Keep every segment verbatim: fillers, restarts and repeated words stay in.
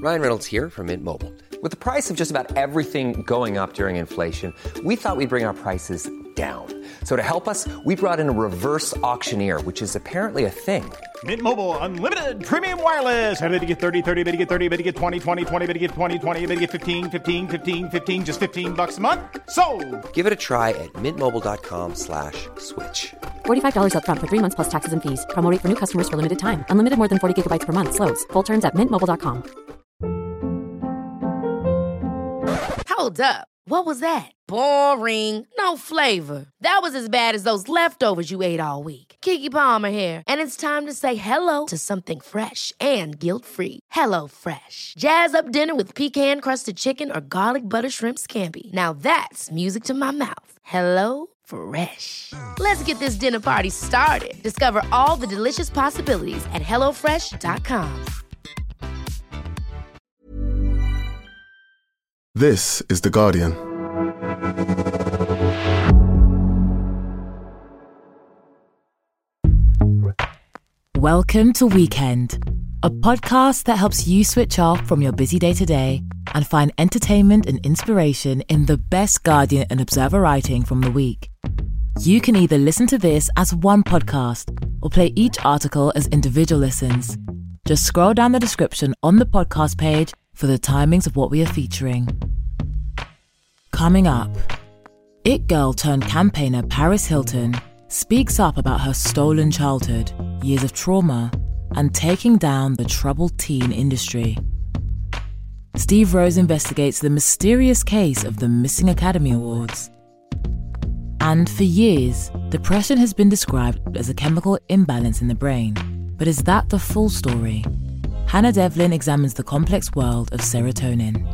Ryan Reynolds here from Mint Mobile. With the price of just about everything going up during inflation, we thought we'd bring our prices down. So to help us, we brought in a reverse auctioneer, which is apparently a thing. Mint Mobile Unlimited Premium Wireless. How to get thirty, thirty, how to get thirty, how to get twenty, twenty, twenty, how to get twenty, twenty, how to get fifteen, fifteen, fifteen, fifteen, just fifteen bucks a month? Sold! Give it a try at mintmobile.com slash switch. forty-five dollars up front for three months plus taxes and fees. Promo rate for new customers for limited time. Unlimited more than forty gigabytes per month. Slows full terms at mint mobile dot com. Hold up. What was that? Boring. No flavor. That was as bad as those leftovers you ate all week. Keke Palmer here, and it's time to say hello to something fresh and guilt-free. Hello Fresh. Jazz up dinner with pecan-crusted chicken or garlic butter shrimp scampi. Now that's music to my mouth. Hello Fresh. Let's get this dinner party started. Discover all the delicious possibilities at hello fresh dot com. This is The Guardian. Welcome to Weekend, a podcast that helps you switch off from your busy day-to-day and find entertainment and inspiration in the best Guardian and Observer writing from the week. You can either listen to this as one podcast or play each article as individual listens. Just scroll down the description on the podcast page for the timings of what we are featuring. Coming up, It Girl turned campaigner Paris Hilton speaks up about her stolen childhood, years of trauma, and taking down the troubled teen industry. Steve Rose investigates the mysterious case of the missing Academy Awards. And for years, depression has been described as a chemical imbalance in the brain. But is that the full story? Hannah Devlin examines the complex world of serotonin.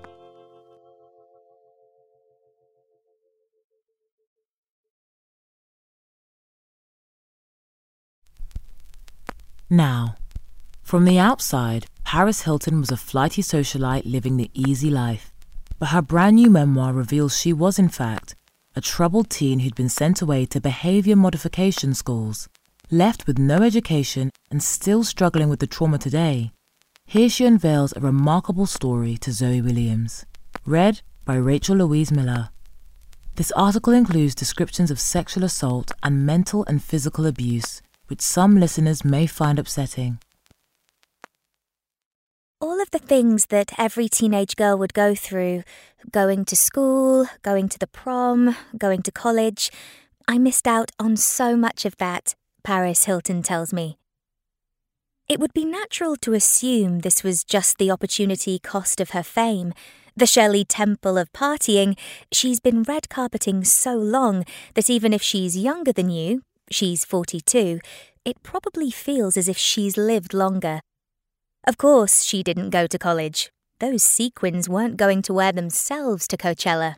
Now, from the outside, Paris Hilton was a flighty socialite living the easy life. But her brand new memoir reveals she was, in fact, a troubled teen who'd been sent away to behaviour modification schools. Left with no education and still struggling with the trauma today, here she unveils a remarkable story to Zoe Williams. Read by Rachel Louise Miller. This article includes descriptions of sexual assault and mental and physical abuse, which some listeners may find upsetting. All of the things that every teenage girl would go through, going to school, going to the prom, going to college, I missed out on so much of that, Paris Hilton tells me. It would be natural to assume this was just the opportunity cost of her fame. The Shirley Temple of partying, she's been red carpeting so long that even if she's younger than you, she's forty-two, it probably feels as if she's lived longer. Of course, she didn't go to college. Those sequins weren't going to wear themselves to Coachella.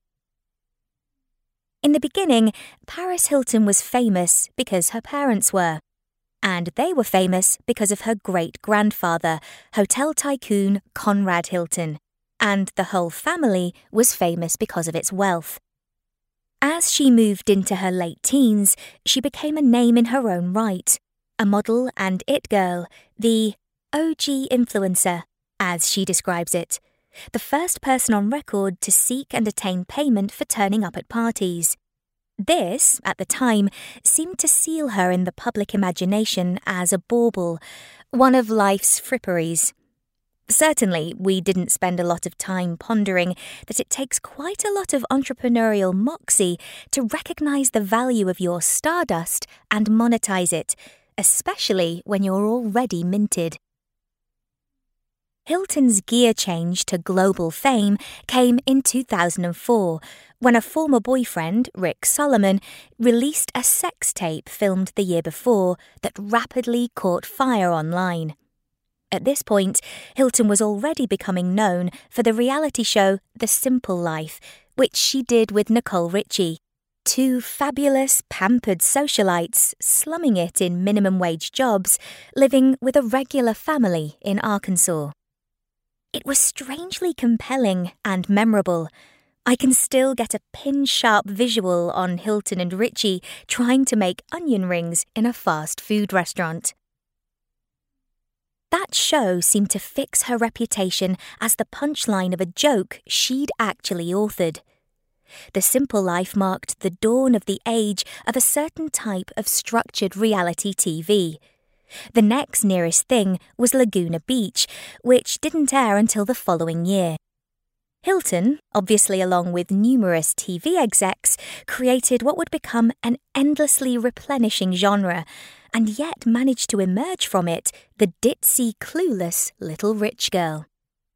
In the beginning, Paris Hilton was famous because her parents were. And they were famous because of her great-grandfather, hotel tycoon Conrad Hilton. And the whole family was famous because of its wealth. As she moved into her late teens, she became a name in her own right. A model and it girl, the O G influencer, as she describes it. The first person on record to seek and attain payment for turning up at parties. This, at the time, seemed to seal her in the public imagination as a bauble, one of life's fripperies. Certainly, we didn't spend a lot of time pondering that it takes quite a lot of entrepreneurial moxie to recognise the value of your stardust and monetize it, especially when you're already minted. Hilton's gear change to global fame came in two thousand four, when a former boyfriend, Rick Solomon, released a sex tape filmed the year before that rapidly caught fire online. At this point, Hilton was already becoming known for the reality show The Simple Life, which she did with Nicole Richie. Two fabulous, pampered socialites slumming it in minimum-wage jobs, living with a regular family in Arkansas. It was strangely compelling and memorable. I can still get a pin-sharp visual on Hilton and Richie trying to make onion rings in a fast food restaurant. That show seemed to fix her reputation as the punchline of a joke she'd actually authored. The Simple Life marked the dawn of the age of a certain type of structured reality T V. The next nearest thing was Laguna Beach, which didn't air until the following year. Hilton, obviously along with numerous T V execs, created what would become an endlessly replenishing genre, and yet managed to emerge from it the ditzy, clueless little rich girl.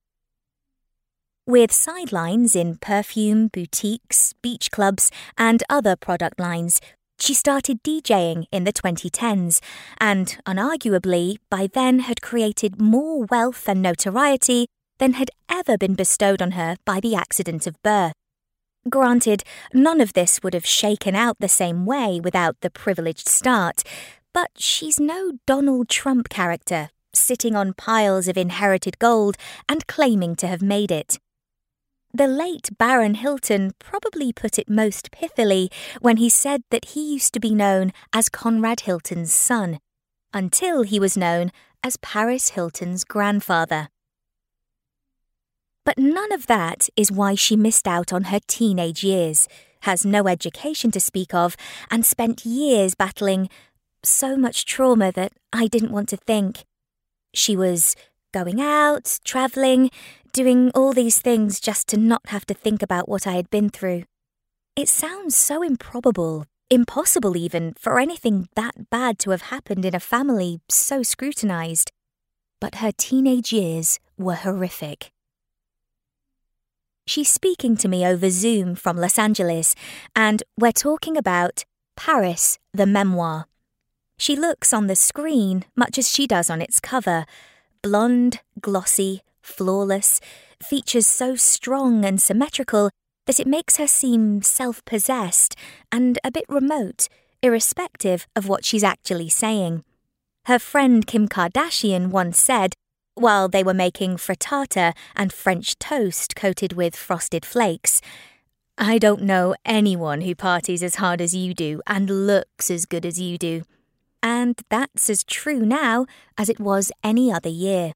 With sidelines in perfume, boutiques, beach clubs, and other product lines, she started DJing in the twenty tens, and unarguably by then had created more wealth and notoriety than had ever been bestowed on her by the accident of birth. Granted, none of this would have shaken out the same way without the privileged start, but she's no Donald Trump character, sitting on piles of inherited gold and claiming to have made it. The late Baron Hilton probably put it most pithily when he said that he used to be known as Conrad Hilton's son, until he was known as Paris Hilton's grandfather. But none of that is why she missed out on her teenage years, has no education to speak of, and spent years battling so much trauma that I didn't want to think. She was going out, travelling, doing all these things just to not have to think about what I had been through. It sounds so improbable, impossible even, for anything that bad to have happened in a family so scrutinised. But her teenage years were horrific. She's speaking to me over Zoom from Los Angeles, and we're talking about Paris, the memoir. She looks on the screen much as she does on its cover. Blonde, glossy, flawless, features so strong and symmetrical that it makes her seem self-possessed and a bit remote, irrespective of what she's actually saying. Her friend Kim Kardashian once said, while they were making frittata and French toast coated with frosted flakes, "I don't know anyone who parties as hard as you do and looks as good as you do." And that's as true now as it was any other year.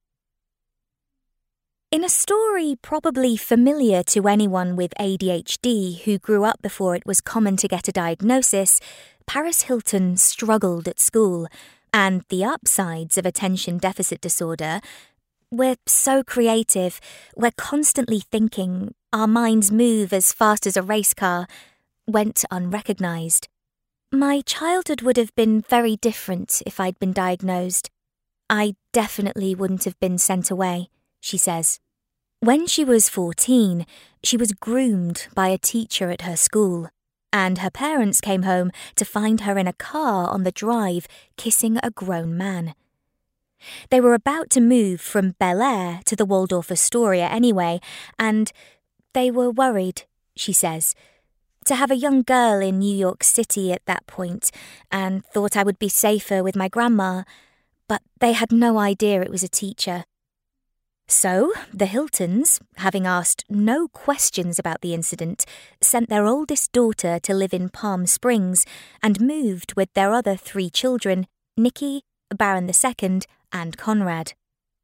In a story probably familiar to anyone with A D H D who grew up before it was common to get a diagnosis, Paris Hilton struggled at school, and the upsides of attention deficit disorder: we're so creative, we're constantly thinking, our minds move as fast as a race car, went unrecognised. My childhood would have been very different if I'd been diagnosed. I definitely wouldn't have been sent away, she says. When she was fourteen, she was groomed by a teacher at her school, and her parents came home to find her in a car on the drive kissing a grown man. They were about to move from Bel Air to the Waldorf Astoria anyway, and they were worried, she says, to have a young girl in New York City at that point, and thought I would be safer with my grandma, but they had no idea it was a teacher. So, the Hiltons, having asked no questions about the incident, sent their oldest daughter to live in Palm Springs and moved with their other three children, Nikki, Baron the Second, and Conrad.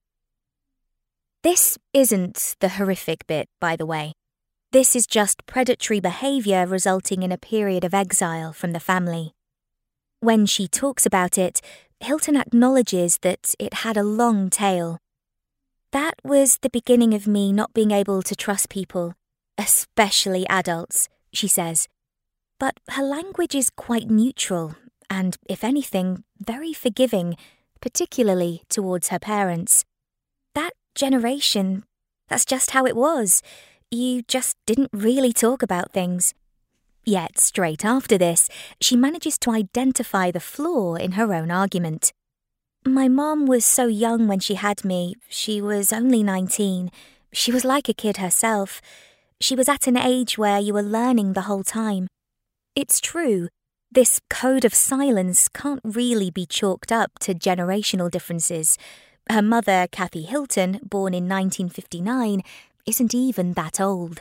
This isn't the horrific bit, by the way. This is just predatory behaviour resulting in a period of exile from the family. When she talks about it, Hilton acknowledges that it had a long tail. That was the beginning of me not being able to trust people, especially adults, she says. But her language is quite neutral and, if anything, very forgiving, particularly towards her parents. That generation, that's just how it was. You just didn't really talk about things. Yet, straight after this, she manages to identify the flaw in her own argument. My mom was so young when she had me. She was only nineteen. She was like a kid herself. She was at an age where you were learning the whole time. It's true. This code of silence can't really be chalked up to generational differences. Her mother, Kathy Hilton, born in nineteen fifty-nine, isn't even that old.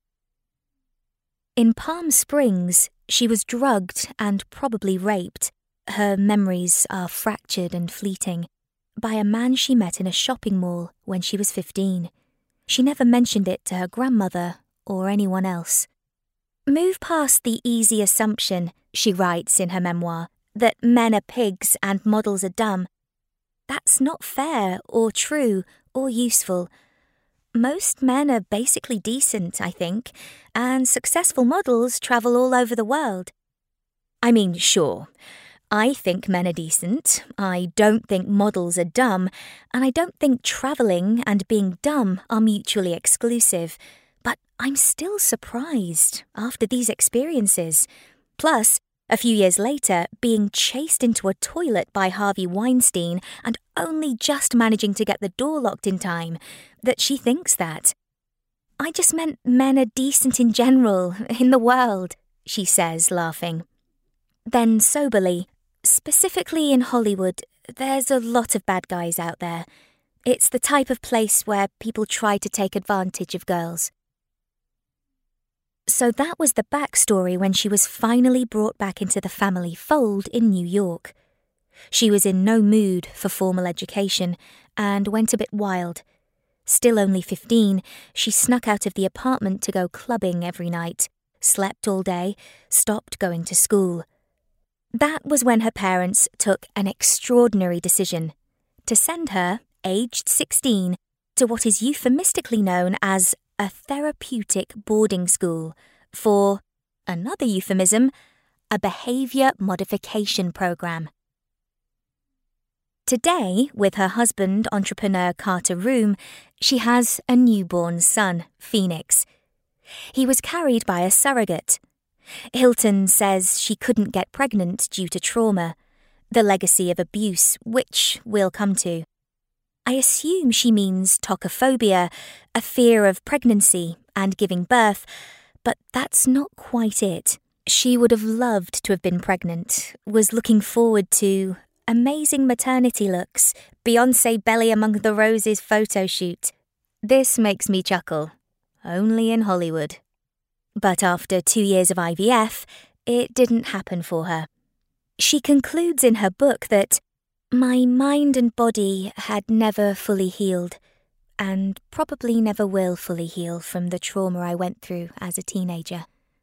In Palm Springs, she was drugged and probably raped. Her memories are fractured and fleeting. by a man she met in a shopping mall when she was fifteen. She never mentioned it to her grandmother or anyone else. Move past the easy assumption, she writes in her memoir, that men are pigs and models are dumb. That's not fair or true or useful. Most men are basically decent, I think, and successful models travel all over the world. I mean, sure, I think men are decent, I don't think models are dumb, and I don't think travelling and being dumb are mutually exclusive, but I'm still surprised after these experiences. Plus, a few years later, being chased into a toilet by Harvey Weinstein and only just managing to get the door locked in time, that she thinks that. I just meant men are decent in general, in the world, she says, laughing. Then soberly, specifically in Hollywood, there's a lot of bad guys out there. It's the type of place where people try to take advantage of girls. So that was the backstory when she was finally brought back into the family fold in New York. She was in no mood for formal education and went a bit wild. Still only fifteen, she snuck out of the apartment to go clubbing every night, slept all day, stopped going to school. That was when her parents took an extraordinary decision to send her, aged sixteen, to what is euphemistically known as a therapeutic boarding school for, another euphemism, a behaviour modification program. Today, with her husband, entrepreneur Carter Room, she has a newborn son, Phoenix. He was carried by a surrogate. Hilton says she couldn't get pregnant due to trauma, the legacy of abuse, which we'll come to. I assume she means tocophobia, a fear of pregnancy and giving birth, but that's not quite it. She would have loved to have been pregnant, was looking forward to amazing maternity looks, Beyoncé belly among the roses photo shoot. This makes me chuckle. Only in Hollywood. But after two years of I V F, it didn't happen for her. She concludes in her book that my mind and body had never fully healed, and probably never will fully heal from the trauma I went through as a teenager.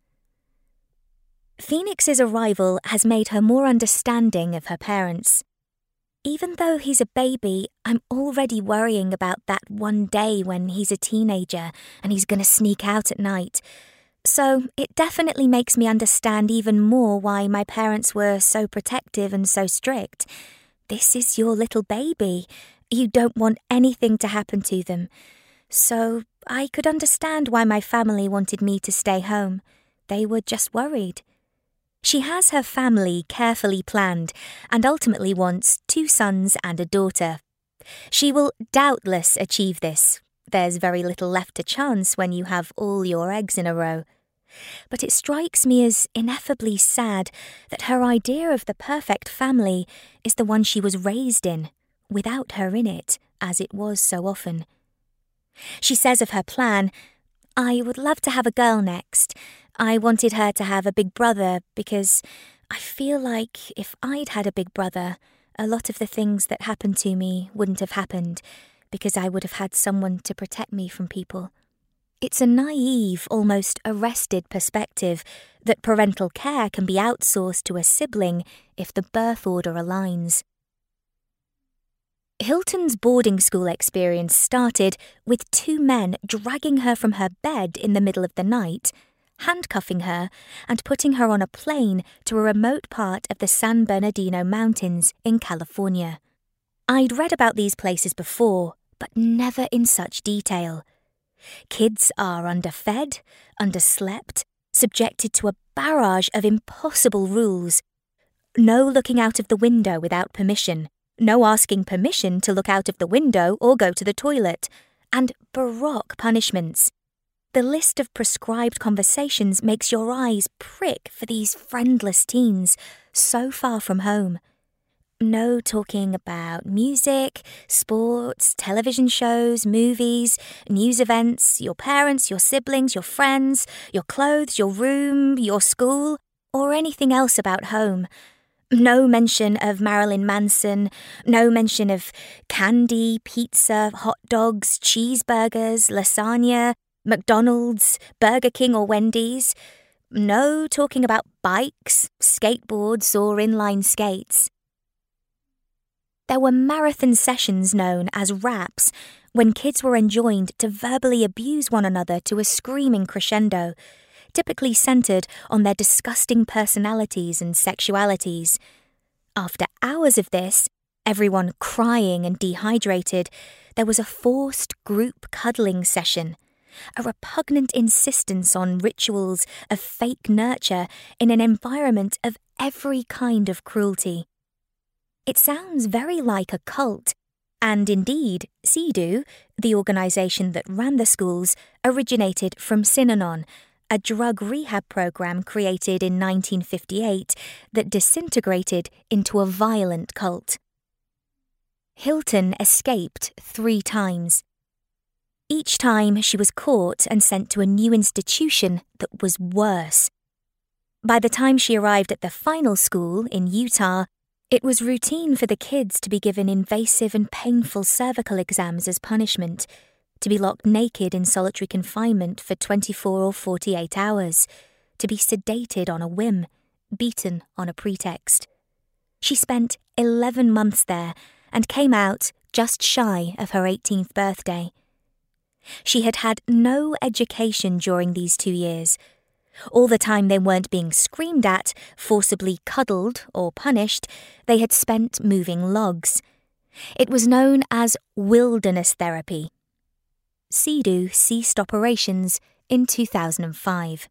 Phoenix's arrival has made her more understanding of her parents. Even though he's a baby, I'm already worrying about that one day when he's a teenager and he's going to sneak out at night. So it definitely makes me understand even more why my parents were so protective and so strict. This is your little baby. You don't want anything to happen to them. So I could understand why my family wanted me to stay home. They were just worried. She has her family carefully planned and ultimately wants two sons and a daughter. She will doubtless achieve this. There's very little left to chance when you have all your eggs in a row. But it strikes me as ineffably sad that her idea of the perfect family is the one she was raised in, without her in it, as it was so often. She says of her plan, I would love to have a girl next. I wanted her to have a big brother because I feel like if I'd had a big brother, a lot of the things that happened to me wouldn't have happened because I would have had someone to protect me from people. It's a naive, almost arrested perspective that parental care can be outsourced to a sibling if the birth order aligns. Hilton's boarding school experience started with two men dragging her from her bed in the middle of the night, handcuffing her and putting her on a plane to a remote part of the San Bernardino Mountains in California. I'd read about these places before, but never in such detail. Kids are underfed, underslept, subjected to a barrage of impossible rules. No looking out of the window without permission, no asking permission to look out of the window or go to the toilet, and baroque punishments. The list of prescribed conversations makes your eyes prick for these friendless teens, so far from home. No talking about music, sports, television shows, movies, news events, your parents, your siblings, your friends, your clothes, your room, your school, or anything else about home. No mention of Marilyn Manson, no mention of candy, pizza, hot dogs, cheeseburgers, lasagna, McDonald's, Burger King or Wendy's. No talking about bikes, skateboards or inline skates. There were marathon sessions known as raps, when kids were enjoined to verbally abuse one another to a screaming crescendo, typically centred on their disgusting personalities and sexualities. After hours of this, everyone crying and dehydrated, there was a forced group cuddling session, a repugnant insistence on rituals of fake nurture in an environment of every kind of cruelty. It sounds very like a cult, and indeed, CEDU, the organisation that ran the schools, originated from Synanon, a drug rehab program created in nineteen fifty-eight that disintegrated into a violent cult. Hilton escaped three times. Each time she was caught and sent to a new institution that was worse. By the time she arrived at the final school in Utah, it was routine for the kids to be given invasive and painful cervical exams as punishment, to be locked naked in solitary confinement for twenty-four or forty-eight hours, to be sedated on a whim, beaten on a pretext. She spent eleven months there and came out just shy of her eighteenth birthday. She had had no education during these two years. All the time they weren't being screamed at, forcibly cuddled or punished, they had spent moving logs. It was known as wilderness therapy. CEDU ceased operations in two thousand five.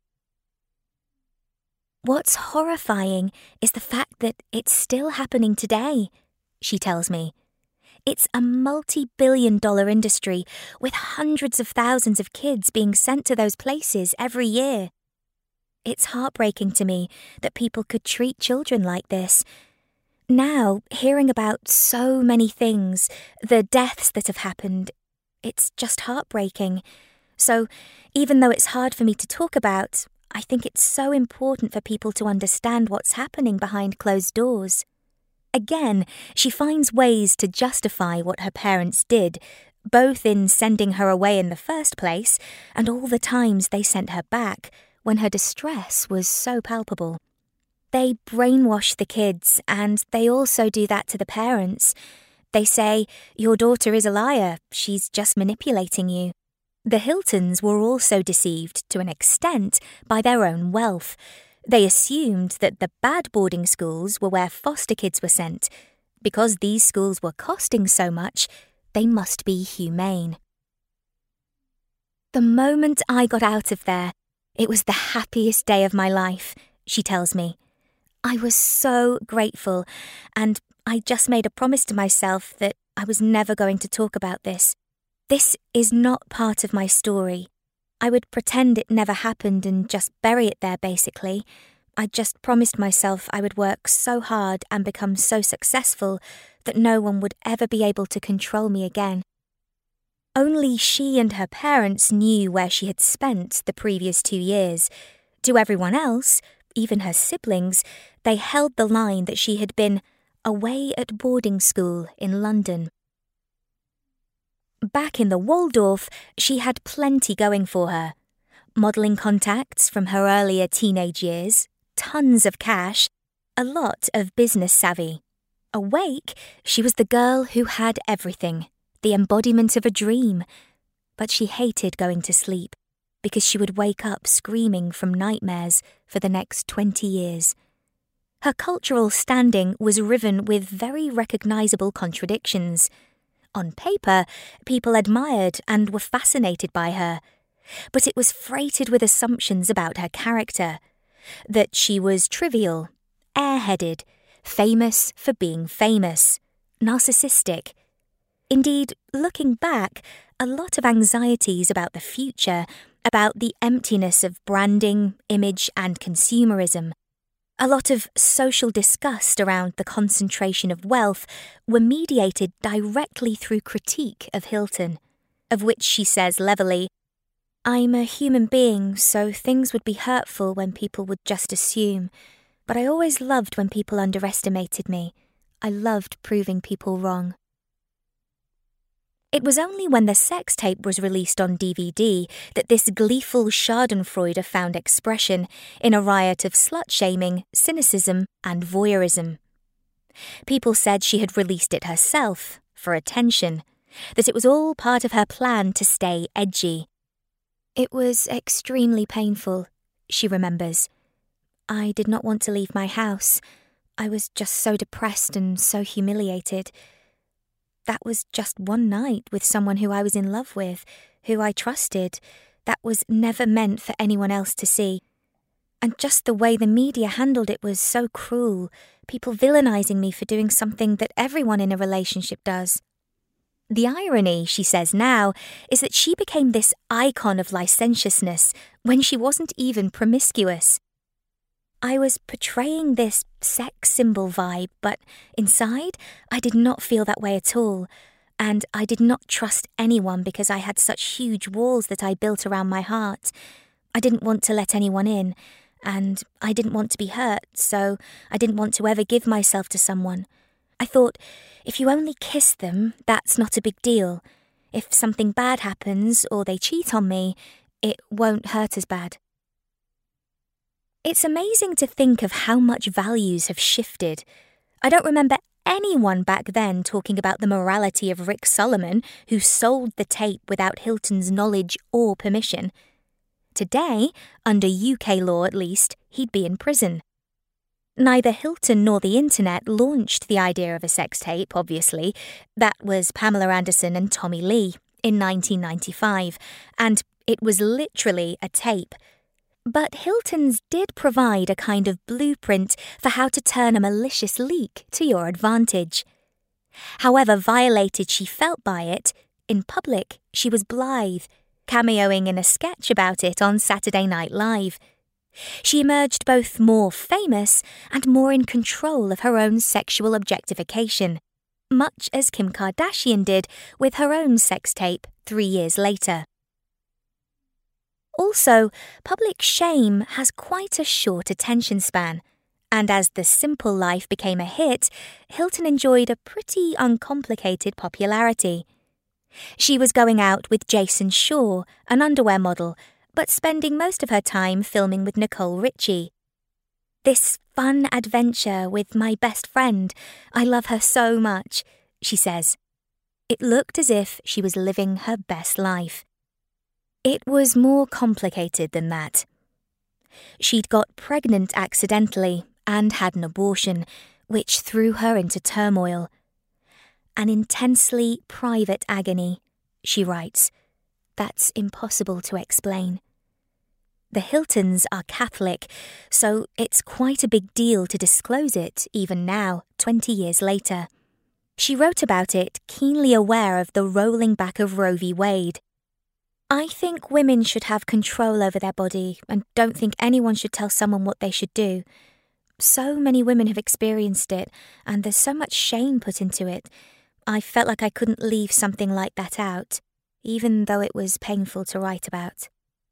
What's horrifying is the fact that it's still happening today, she tells me. It's a multi-billion dollar industry with hundreds of thousands of kids being sent to those places every year. It's heartbreaking to me that people could treat children like this. Now, hearing about so many things, the deaths that have happened, it's just heartbreaking. So, even though it's hard for me to talk about, I think it's so important for people to understand what's happening behind closed doors. Again, she finds ways to justify what her parents did, both in sending her away in the first place and all the times they sent her back when her distress was so palpable. They brainwash the kids, and they also do that to the parents. They say, "Your daughter is a liar, she's just manipulating you." The Hiltons were also deceived to an extent by their own wealth. They assumed that the bad boarding schools were where foster kids were sent. Because these schools were costing so much, they must be humane. The moment I got out of there, it was the happiest day of my life, she tells me. I was so grateful, and I just made a promise to myself that I was never going to talk about this. This is not part of my story. I would pretend it never happened and just bury it there, basically. I just promised myself I would work so hard and become so successful that no one would ever be able to control me again. Only she and her parents knew where she had spent the previous two years. To everyone else, even her siblings, they held the line that she had been away at boarding school in London. Back in the Waldorf, she had plenty going for her. Modelling contacts from her earlier teenage years, tons of cash, a lot of business savvy. Awake, she was the girl who had everything, the embodiment of a dream. But she hated going to sleep, because she would wake up screaming from nightmares for the next twenty years. Her cultural standing was riven with very recognisable contradictions. On paper, people admired and were fascinated by her, but it was freighted with assumptions about her character, that she was trivial, airheaded, famous for being famous, narcissistic. Indeed, looking back, a lot of anxieties about the future, about the emptiness of branding, image and consumerism, a lot of social disgust around the concentration of wealth were mediated directly through critique of Hilton, of which she says levelly, "I'm a human being, so things would be hurtful when people would just assume. But I always loved when people underestimated me. I loved proving people wrong. It was only when the sex tape was released on D V D that this gleeful schadenfreude found expression in a riot of slut-shaming, cynicism, and voyeurism. People said she had released it herself, for attention, that it was all part of her plan to stay edgy. It was extremely painful, she remembers. I did not want to leave my house. I was just so depressed and so humiliated. That was just one night with someone who I was in love with, who I trusted. That was never meant for anyone else to see. And just the way the media handled it was so cruel, people villainizing me for doing something that everyone in a relationship does. The irony, she says now, is that she became this icon of licentiousness when she wasn't even promiscuous. I was portraying this sex symbol vibe, but inside, I did not feel that way at all, and I did not trust anyone because I had such huge walls that I built around my heart. I didn't want to let anyone in, and I didn't want to be hurt, so I didn't want to ever give myself to someone. I thought, if you only kiss them, that's not a big deal. If something bad happens or they cheat on me, it won't hurt as bad. It's amazing to think of how much values have shifted. I don't remember anyone back then talking about the morality of Rick Solomon, who sold the tape without Hilton's knowledge or permission. Today, under U K law at least, he'd be in prison. Neither Hilton nor the internet launched the idea of a sex tape, obviously. That was Pamela Anderson and Tommy Lee in nineteen ninety-five, and it was literally a tape. But Hilton's did provide a kind of blueprint for how to turn a malicious leak to your advantage. However violated she felt by it, in public she was blithe, cameoing in a sketch about it on Saturday Night Live. She emerged both more famous and more in control of her own sexual objectification, much as Kim Kardashian did with her own sex tape three years later. Also, public shame has quite a short attention span, and as The Simple Life became a hit, Hilton enjoyed a pretty uncomplicated popularity. She was going out with Jason Shaw, an underwear model, but spending most of her time filming with Nicole Richie. This fun adventure with my best friend, I love her so much, she says. It looked as if she was living her best life. It was more complicated than that. She'd got pregnant accidentally and had an abortion, which threw her into turmoil. An intensely private agony, she writes. That's impossible to explain. The Hiltons are Catholic, so it's quite a big deal to disclose it even now, twenty years later. She wrote about it, keenly aware of the rolling back of Roe v. Wade. I think women should have control over their body and don't think anyone should tell someone what they should do. So many women have experienced it, and there's so much shame put into it. I felt like I couldn't leave something like that out, even though it was painful to write about.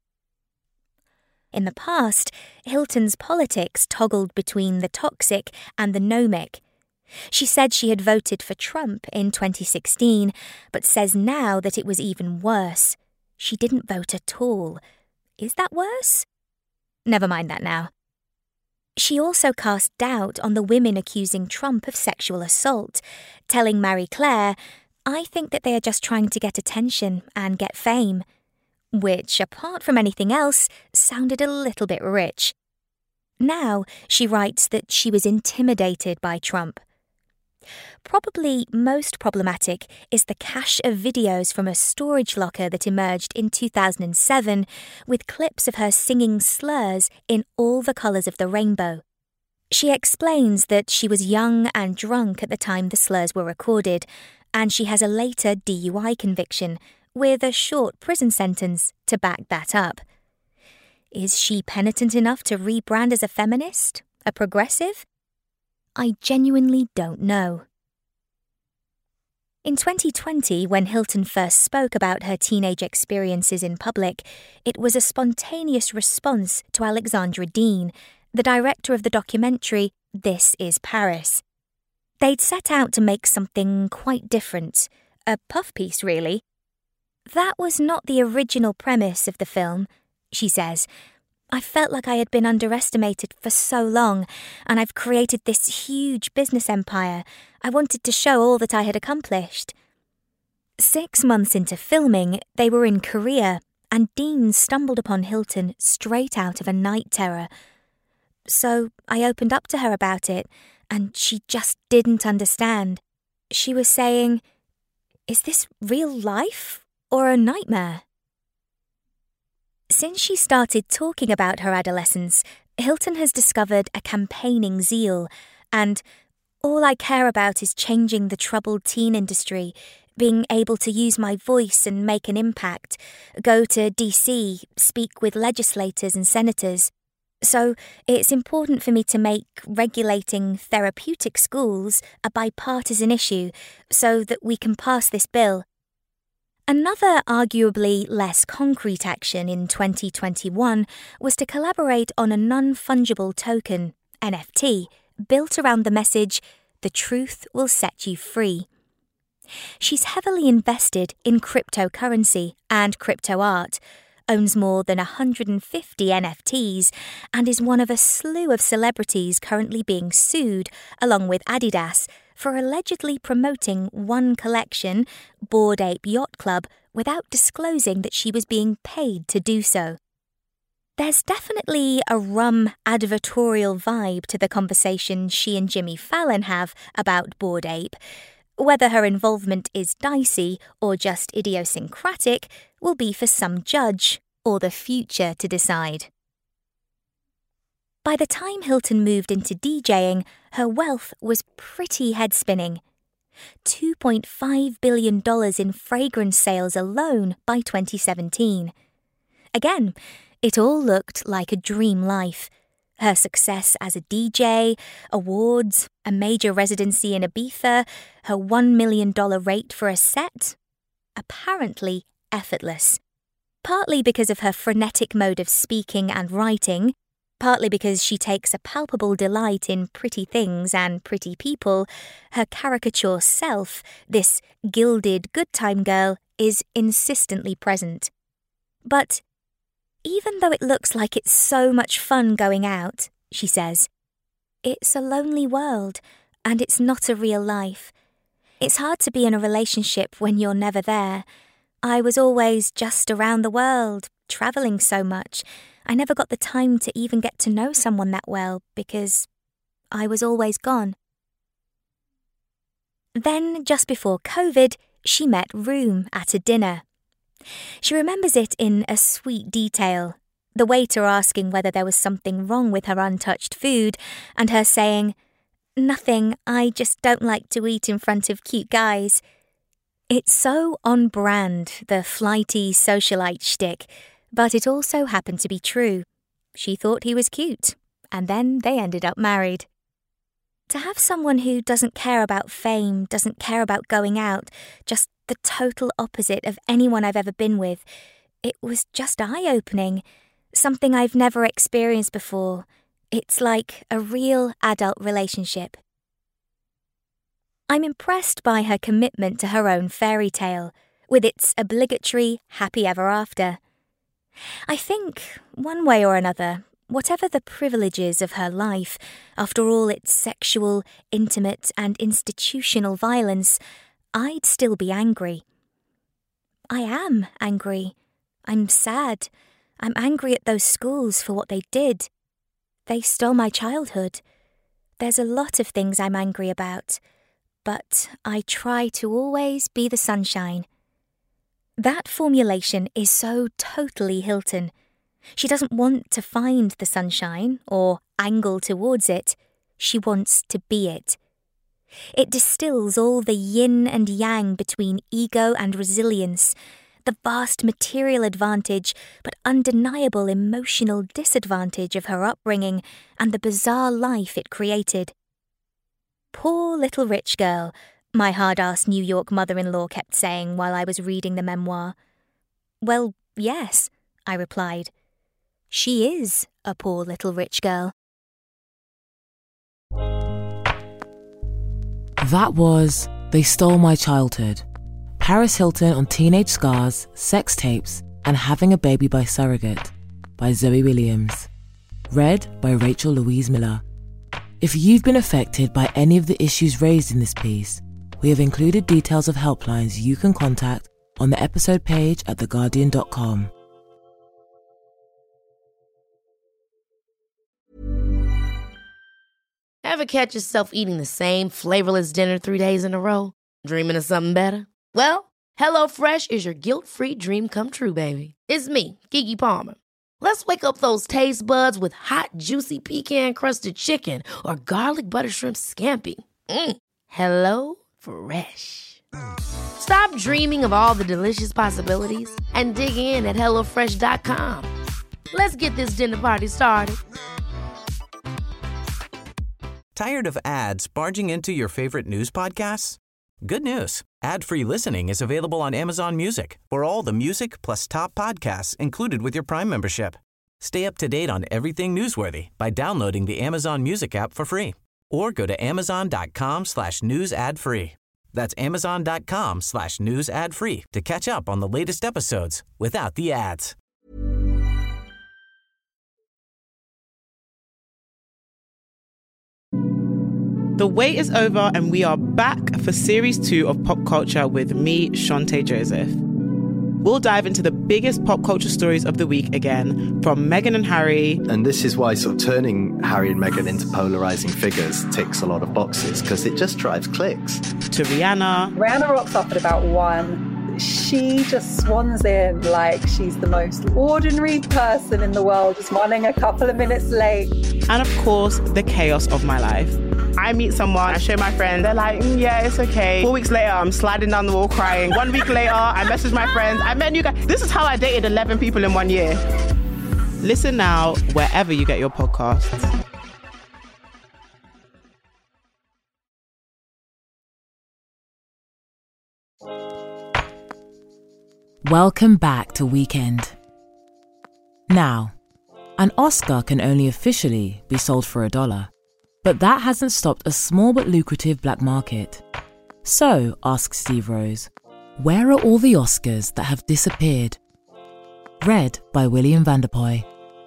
In the past, Hilton's politics toggled between the toxic and the gnomic. She said she had voted for Trump in twenty sixteen, but says now that it was even worse. She didn't vote at all. Is that worse? Never mind that now. She also cast doubt on the women accusing Trump of sexual assault, telling Marie Claire, I think that they are just trying to get attention and get fame, which, apart from anything else, sounded a little bit rich. Now, she writes that she was intimidated by Trump. Probably most problematic is the cache of videos from a storage locker that emerged in two thousand seven with clips of her singing slurs in all the colours of the rainbow. She explains that she was young and drunk at the time the slurs were recorded, and she has a later D U I conviction with a short prison sentence to back that up. Is she penitent enough to rebrand as a feminist? A progressive? I genuinely don't know. In twenty twenty, when Hilton first spoke about her teenage experiences in public, it was a spontaneous response to Alexandra Dean, the director of the documentary This Is Paris. They'd set out to make something quite different, a puff piece really. That was not the original premise of the film, she says. I felt like I had been underestimated for so long, and I've created this huge business empire. I wanted to show all that I had accomplished. Six months into filming, they were in Korea, and Dean stumbled upon Hilton straight out of a night terror. So I opened up to her about it, and she just didn't understand. She was saying, "Is this real life or a nightmare?" Since she started talking about her adolescence, Hilton has discovered a campaigning zeal, and all I care about is changing the troubled teen industry, being able to use my voice and make an impact, go to D C, speak with legislators and senators. So it's important for me to make regulating therapeutic schools a bipartisan issue so that we can pass this bill. Another arguably less concrete action in twenty twenty-one was to collaborate on a non-fungible token, N F T, built around the message, "The truth will set you free." She's heavily invested in cryptocurrency and crypto art, owns more than one hundred fifty N F Ts, and is one of a slew of celebrities currently being sued, along with Adidas, for allegedly promoting one collection, Bored Ape Yacht Club, without disclosing that she was being paid to do so. There's definitely a rum advertorial vibe to the conversation she and Jimmy Fallon have about Bored Ape. Whether her involvement is dicey or just idiosyncratic will be for some judge or the future to decide. By the time Hilton moved into DJing, her wealth was pretty head-spinning. two point five billion dollars in fragrance sales alone by twenty seventeen. Again, it all looked like a dream life. Her success as a D J, awards, a major residency in Ibiza, her one million dollars rate for a set. Apparently effortless. Partly because of her frenetic mode of speaking and writing, partly because she takes a palpable delight in pretty things and pretty people, her caricature self, this gilded good time girl, is insistently present. But even though it looks like it's so much fun going out, she says, it's a lonely world, and it's not a real life. It's hard to be in a relationship when you're never there. I was always just around the world, travelling so much. I never got the time to even get to know someone that well because I was always gone. Then, just before COVID, she met Room at a dinner. She remembers it in a sweet detail, the waiter asking whether there was something wrong with her untouched food, and her saying, "Nothing, I just don't like to eat in front of cute guys." It's so on brand, the flighty socialite shtick, but it also happened to be true. She thought he was cute, and then they ended up married. To have someone who doesn't care about fame, doesn't care about going out, just the total opposite of anyone I've ever been with, it was just eye-opening, something I've never experienced before. It's like a real adult relationship. I'm impressed by her commitment to her own fairy tale, with its obligatory happy ever after. I think, one way or another, whatever the privileges of her life, after all its sexual, intimate and institutional violence, I'd still be angry. I am angry. I'm sad. I'm angry at those schools for what they did. They stole my childhood. There's a lot of things I'm angry about, but I try to always be the sunshine. That formulation is so totally Hilton. She doesn't want to find the sunshine or angle towards it. She wants to be it. It distills all the yin and yang between ego and resilience, the vast material advantage but undeniable emotional disadvantage of her upbringing and the bizarre life it created. Poor little rich girl, my hard-ass New York mother-in-law kept saying while I was reading the memoir. Well, yes, I replied. She is a poor little rich girl. That was They Stole My Childhood. Paris Hilton on teenage scars, sex tapes, and having a baby by surrogate by Zoe Williams. Read by Rachel Louise Miller. If you've been affected by any of the issues raised in this piece, we have included details of helplines you can contact on the episode page at the guardian dot com. Ever catch yourself eating the same flavorless dinner three days in a row? Dreaming of something better? Well, HelloFresh is your guilt-free dream come true, baby. It's me, Keke Palmer. Let's wake up those taste buds with hot, juicy pecan-crusted chicken or garlic butter shrimp scampi. Mm. Hello Fresh. Stop dreaming of all the delicious possibilities and dig in at hello fresh dot com. Let's get this dinner party started. Tired of ads barging into your favorite news podcasts? Good news. Ad-free listening is available on Amazon Music for all the music plus top podcasts included with your Prime membership. Stay up to date on everything newsworthy by downloading the Amazon Music app for free or go to amazon.com slash news ad free. That's amazon.com slash news ad free to catch up on the latest episodes without the ads. The wait is over and we are back for series two of Pop Culture with me, Shante Joseph. We'll dive into the biggest pop culture stories of the week again, from Meghan and Harry. And this is why sort of turning Harry and Meghan into polarising figures ticks a lot of boxes, because it just drives clicks. To Rihanna. Rihanna rocks up at about one. She just swans in like she's the most ordinary person in the world, just running a couple of minutes late. And of course, the chaos of my life. I meet someone, I show my friends, they're like, mm, yeah, it's okay. Four weeks later, I'm sliding down the wall crying. One week later, I message my friends, I met you guys. This is how I dated eleven people in one year. Listen now, wherever you get your podcasts. Welcome back to Weekend. Now, an Oscar can only officially be sold for a dollar. But that hasn't stopped a small but lucrative black market. So, asks Steve Rose, where are all the Oscars that have disappeared? Read by William Vanderpoy.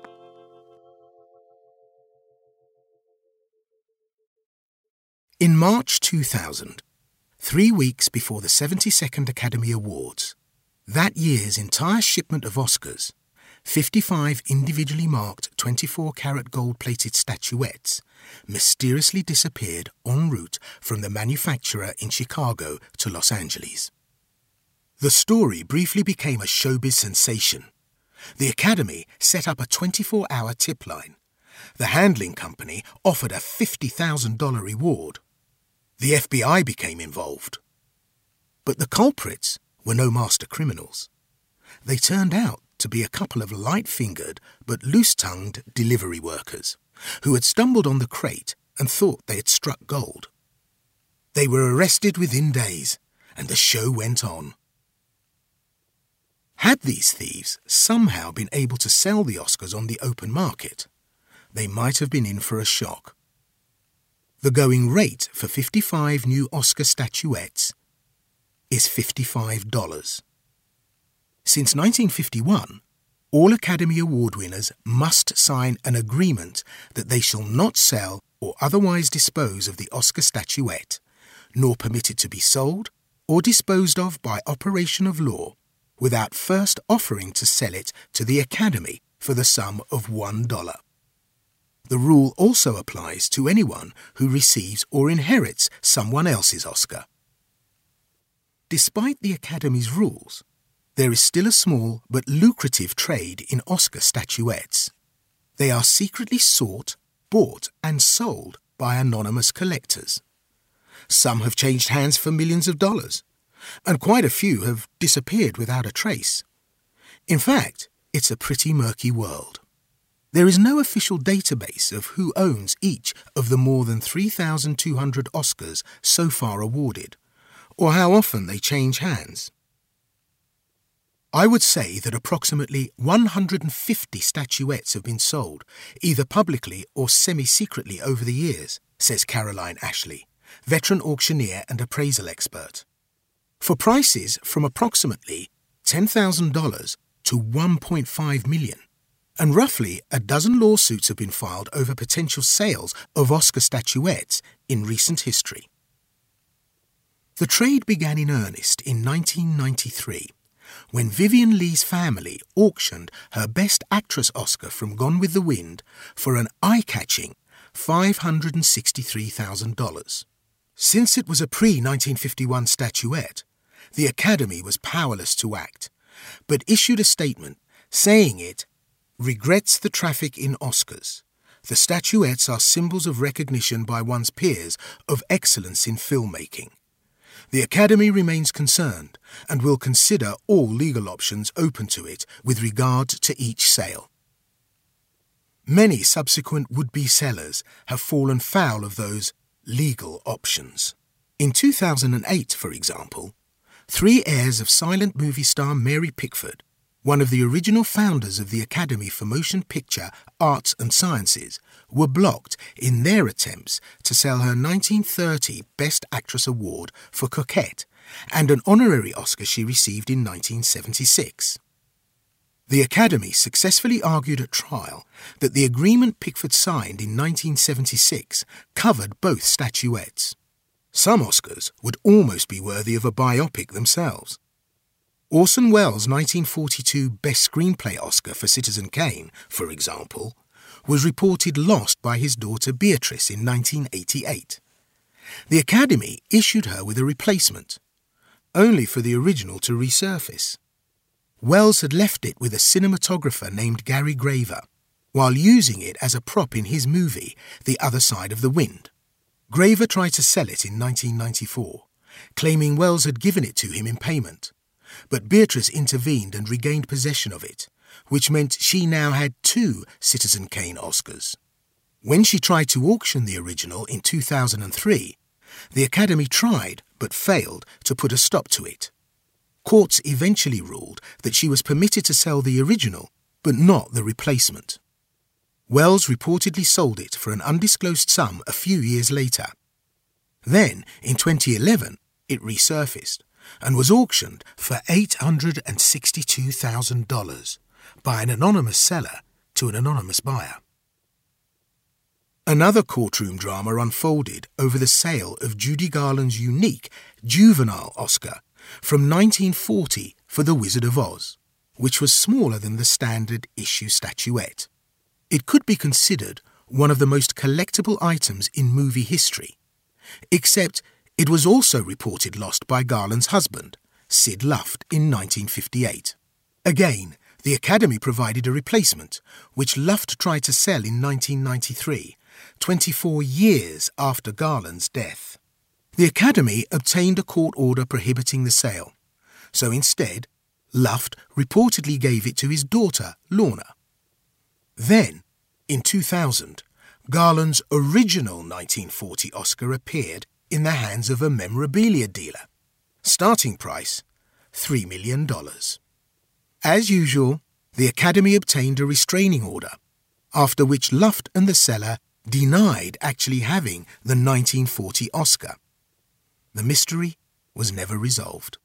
In March two thousand, three weeks before the seventy-second Academy Awards, that year's entire shipment of Oscars, fifty-five individually marked twenty-four karat gold-plated statuettes, mysteriously disappeared en route from the manufacturer in Chicago to Los Angeles. The story briefly became a showbiz sensation. The Academy set up a twenty-four hour tip line. The handling company offered a fifty thousand dollars reward. The F B I became involved. But the culprits were no master criminals. They turned out to be a couple of light-fingered but loose-tongued delivery workers who had stumbled on the crate and thought they had struck gold. They were arrested within days, and the show went on. Had these thieves somehow been able to sell the Oscars on the open market, they might have been in for a shock. The going rate for fifty-five new Oscar statuettes is fifty-five dollars. Since nineteen fifty-one, all Academy Award winners must sign an agreement that they shall not sell or otherwise dispose of the Oscar statuette, nor permit it to be sold or disposed of by operation of law without first offering to sell it to the Academy for the sum of one dollar. The rule also applies to anyone who receives or inherits someone else's Oscar. Despite the Academy's rules, there is still a small but lucrative trade in Oscar statuettes. They are secretly sought, bought and sold by anonymous collectors. Some have changed hands for millions of dollars, and quite a few have disappeared without a trace. In fact, it's a pretty murky world. There is no official database of who owns each of the more than three thousand two hundred Oscars so far awarded, or how often they change hands. I would say that approximately one hundred fifty statuettes have been sold, either publicly or semi-secretly over the years, says Caroline Ashley, veteran auctioneer and appraisal expert, for prices from approximately ten thousand dollars to one point five million dollars. And roughly a dozen lawsuits have been filed over potential sales of Oscar statuettes in recent history. The trade began in earnest in nineteen ninety-three, when Vivien Leigh's family auctioned her Best Actress Oscar from Gone with the Wind for an eye-catching five hundred sixty-three thousand dollars. Since it was a pre nineteen fifty-one statuette, the Academy was powerless to act, but issued a statement saying it regrets the traffic in Oscars. The statuettes are symbols of recognition by one's peers of excellence in filmmaking. The Academy remains concerned and will consider all legal options open to it with regard to each sale. Many subsequent would-be sellers have fallen foul of those legal options. In two thousand eight, for example, three heirs of silent movie star Mary Pickford, one of the original founders of the Academy for Motion Picture, Arts and Sciences, were blocked in their attempts to sell her nineteen thirty Best Actress Award for Coquette and an honorary Oscar she received in nineteen seventy-six. The Academy successfully argued at trial that the agreement Pickford signed in nineteen seventy-six covered both statuettes. Some Oscars would almost be worthy of a biopic themselves. Orson Welles' nineteen forty-two Best Screenplay Oscar for Citizen Kane, for example, was reported lost by his daughter Beatrice in nineteen eighty-eight. The Academy issued her with a replacement, only for the original to resurface. Welles had left it with a cinematographer named Gary Graver, while using it as a prop in his movie The Other Side of the Wind. Graver tried to sell it in nineteen ninety-four, claiming Welles had given it to him in payment, but Beatrice intervened and regained possession of it, which meant she now had two Citizen Kane Oscars. When she tried to auction the original in two thousand three, the Academy tried but failed to put a stop to it. Courts eventually ruled that she was permitted to sell the original, but not the replacement. Welles reportedly sold it for an undisclosed sum a few years later. Then, in twenty eleven, it resurfaced and was auctioned for eight hundred sixty-two thousand dollars by an anonymous seller to an anonymous buyer. Another courtroom drama unfolded over the sale of Judy Garland's unique juvenile Oscar from nineteen forty for The Wizard of Oz, which was smaller than the standard issue statuette. It could be considered one of the most collectible items in movie history, except it was also reported lost by Garland's husband, Sid Luft, in nineteen fifty-eight. Again, the Academy provided a replacement, which Luft tried to sell in nineteen ninety-three, twenty-four years after Garland's death. The Academy obtained a court order prohibiting the sale, so instead, Luft reportedly gave it to his daughter, Lorna. Then, in two thousand, Garland's original nineteen forty Oscar appeared in the hands of a memorabilia dealer. Starting price, three million dollars. As usual, the Academy obtained a restraining order, after which Luft and the seller denied actually having the nineteen forty Oscar. The mystery was never resolved.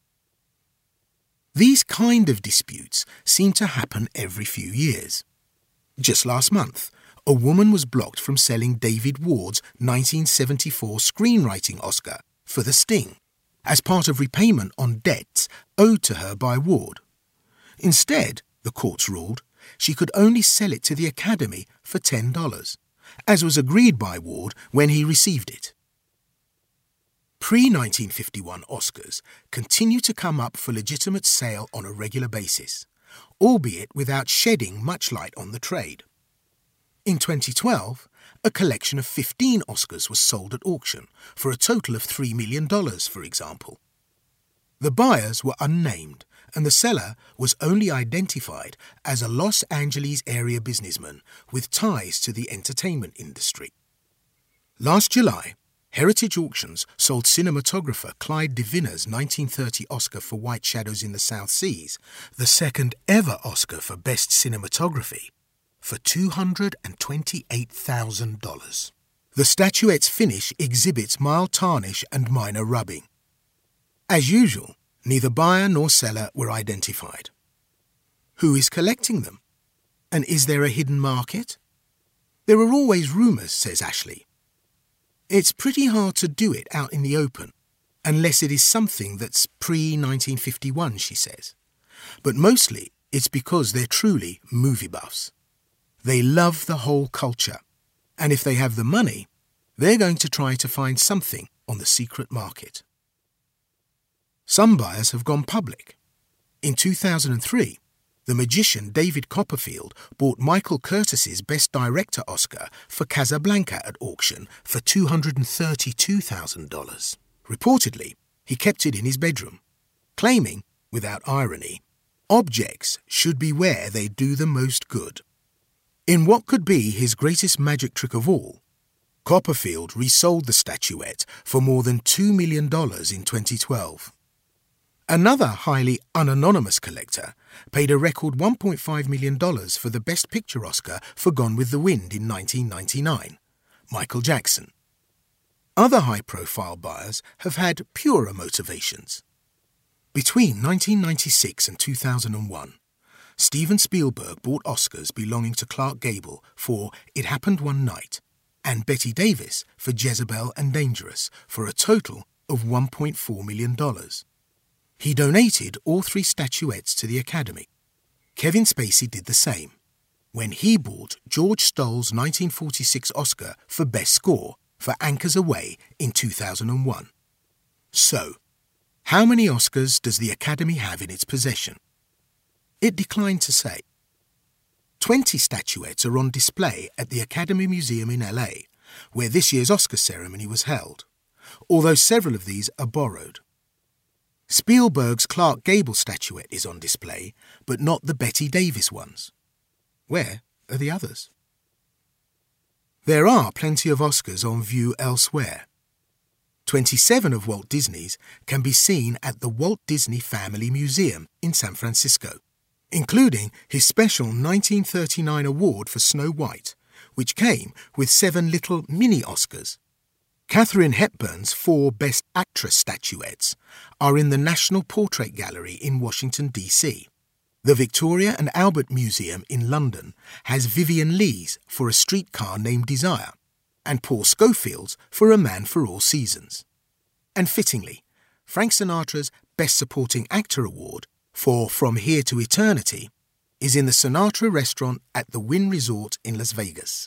These kind of disputes seem to happen every few years. Just last month, a woman was blocked from selling David Ward's nineteen seventy-four screenwriting Oscar for The Sting, as part of repayment on debts owed to her by Ward. Instead, the courts ruled, she could only sell it to the Academy for ten dollars, as was agreed by Ward when he received it. Pre nineteen fifty-one Oscars continue to come up for legitimate sale on a regular basis, albeit without shedding much light on the trade. In twenty twelve, a collection of fifteen Oscars was sold at auction for a total of three million dollars, for example. The buyers were unnamed, and the seller was only identified as a Los Angeles area businessman with ties to the entertainment industry. Last July, Heritage Auctions sold cinematographer Clyde DeVinner's nineteen thirty Oscar for White Shadows in the South Seas, the second ever Oscar for Best Cinematography, for two hundred twenty-eight thousand dollars. The statuette's finish exhibits mild tarnish and minor rubbing. As usual, neither buyer nor seller were identified. Who is collecting them? And is there a hidden market? There are always rumours, says Ashley. It's pretty hard to do it out in the open, unless it is something that's pre nineteen fifty-one, she says. But mostly it's because they're truly movie buffs. They love the whole culture, and if they have the money, they're going to try to find something on the secret market. Some buyers have gone public. In two thousand three, the magician David Copperfield bought Michael Curtis's Best Director Oscar for Casablanca at auction for two hundred thirty-two thousand dollars. Reportedly, he kept it in his bedroom, claiming, without irony, objects should be where they do the most good. In what could be his greatest magic trick of all, Copperfield resold the statuette for more than two million dollars in twenty twelve. Another highly unanonymous collector paid a record one point five million dollars for the Best Picture Oscar for Gone with the Wind in nineteen ninety-nine, Michael Jackson. Other high-profile buyers have had purer motivations. Between nineteen ninety-six and two thousand one, Steven Spielberg bought Oscars belonging to Clark Gable for It Happened One Night and Bette Davis for Jezebel and Dangerous for a total of one point four million dollars. He donated all three statuettes to the Academy. Kevin Spacey did the same when he bought George Stoll's nineteen forty-six Oscar for Best Score for Anchors Aweigh in two thousand one. So, how many Oscars does the Academy have in its possession? It declined to say. Twenty statuettes are on display at the Academy Museum in L A, where this year's Oscar ceremony was held, although several of these are borrowed. Spielberg's Clark Gable statuette is on display, but not the Bette Davis ones. Where are the others? There are plenty of Oscars on view elsewhere. twenty-seven of Walt Disney's can be seen at the Walt Disney Family Museum in San Francisco, including his special nineteen thirty-nine award for Snow White, which came with seven little mini-Oscars. Katharine Hepburn's four Best Actress statuettes are in the National Portrait Gallery in Washington, D C The Victoria and Albert Museum in London has Vivien Leigh's for A Streetcar Named Desire and Paul Schofield's for A Man for All Seasons. And fittingly, Frank Sinatra's Best Supporting Actor Award for From Here to Eternity is in the Sinatra restaurant at the Wynn Resort in Las Vegas.